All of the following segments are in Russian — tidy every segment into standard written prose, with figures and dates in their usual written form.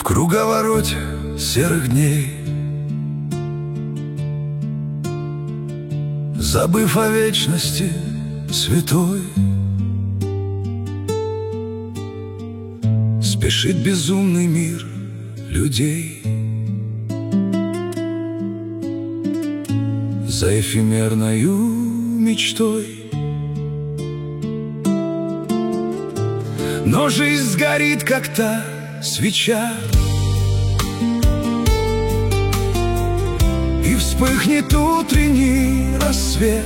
В круговороте серых дней, забыв о вечности святой, спешит безумный мир людей за эфемерною мечтой. Но жизнь сгорит, как та свеча, и вспыхнет утренний рассвет,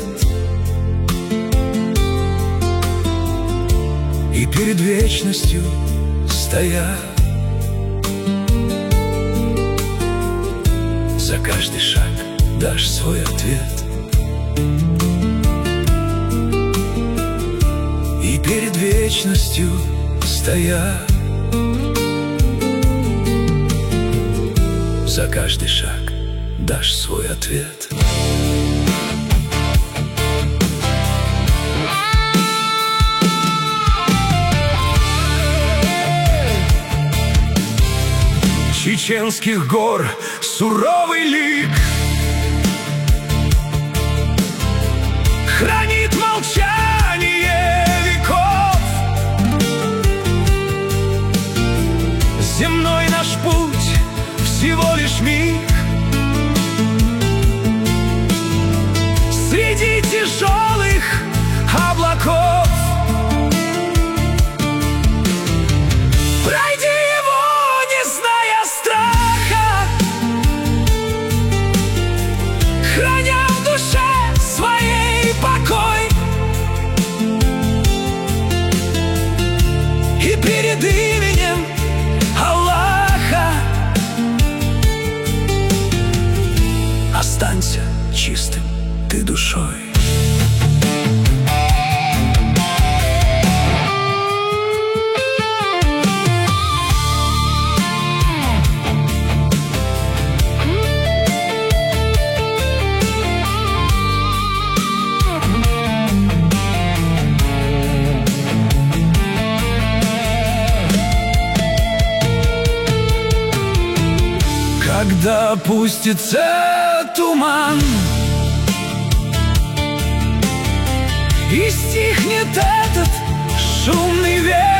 и перед вечностью стоя, за каждый шаг дашь свой ответ. И перед вечностью стоя, за каждый шаг дашь свой ответ. Чеченских гор суровый лик хранит молчание веков. Земной наш путь всего лишь миг среди тяжелых облаков. Пройди его, не зная страха, храня в душе своей покой, и перед именем Аллаха останься чистым ты душой. Когда опустится туман и стихнет этот шумный век,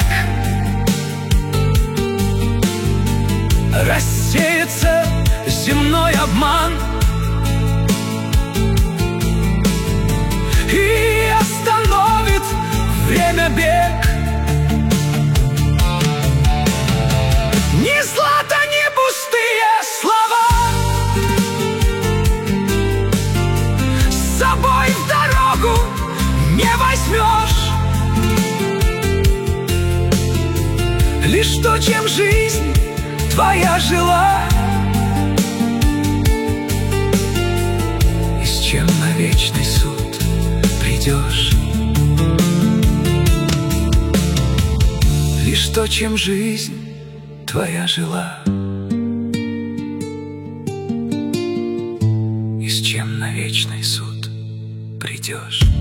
рассеется земной обман и остановит время бег. Ни злато, ни пустые слова с собой в дорогу не возьмешь. Лишь то, чем жизнь твоя жила, и с чем на вечный суд придешь. Лишь то, чем жизнь твоя жила, и с чем на вечный суд придешь.